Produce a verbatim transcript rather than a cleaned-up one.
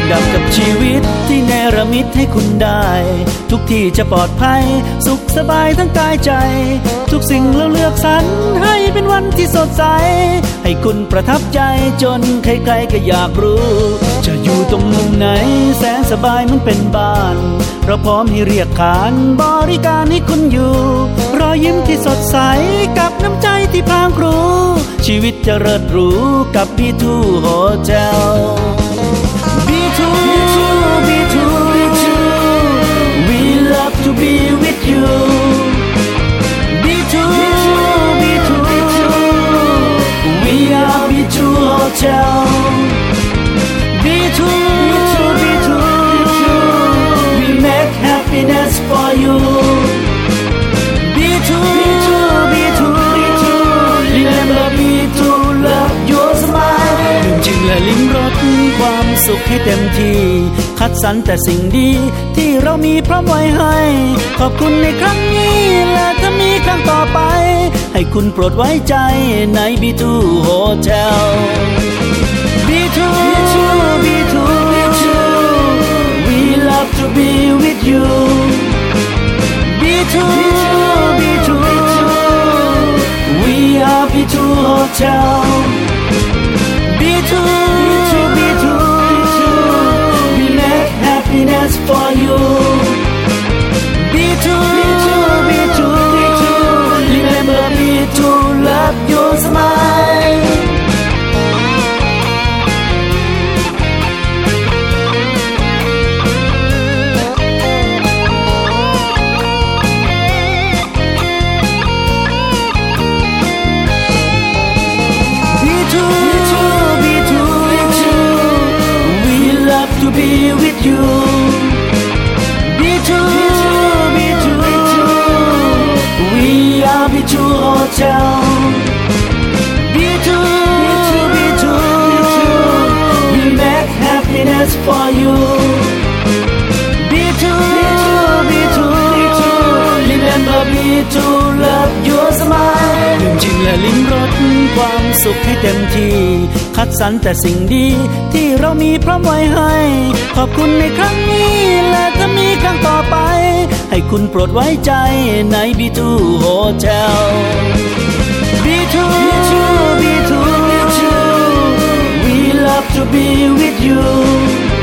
ดับกับชีวิตที่เนรมิตให้คุณได้ทุกที่จะปลอดภัยสุขสบายทั้งกายใจทุกสิ่งเราเลือกสรรให้เป็นวันที่สดใสให้คุณประทับใจจนใครๆก็อยากรู้จะอยู่ตรงมุมไหนแสนสบายเหมือนเป็นบ้านเราพร้อมให้เรียกขานบริการให้คุณอยู่รอยยิ้มที่สดใสกับน้ำใจที่พรางพรูชีวิตจะเลิศหรูกับ บี ทู Hotel บี ทู บี ทู We love to be with you บี ทู บี ทู We are บี ทู Hotel บี ทู บี ทู We make happiness for you บี ทู บี ทู Remember บี ทู Love your smile ดื่มจิงและลิ้มรสความสุขให้เต็มที่คัดสรรแต่สิ่งดีที่เรามีพร้อมไว้ให้ขอบคุณในครั้งนี้และถ้ามีครั้งต่อไปให้คุณโปรดไว้ใจใน บี ทู Hotel บี ทู บี ทู We love to be with you บี ทู บี ทู We are บี ทู Hotel บี ทู บี ทู We make happiness for you บี ทู บี ทู Remember บี ทู Love your smile To be with you บี ทู บี ทู We are บี ทู Hotel บี ทู บี ทู We make happiness for you บี ทู บี ทู Remember บี ทู Love your smile ดื่มจิงและลิ้มรสความสุขให้เต็มที่คัดสรรแต่สิ่งดีที่เรามีพร้อมไว้ให้ขอบคุณในครั้งนี้และถ้ามีครั้งต่อไปให้คุณโปรดไว้ใจใน บี ทู Hotel บี ทู บี ทู We love to be with you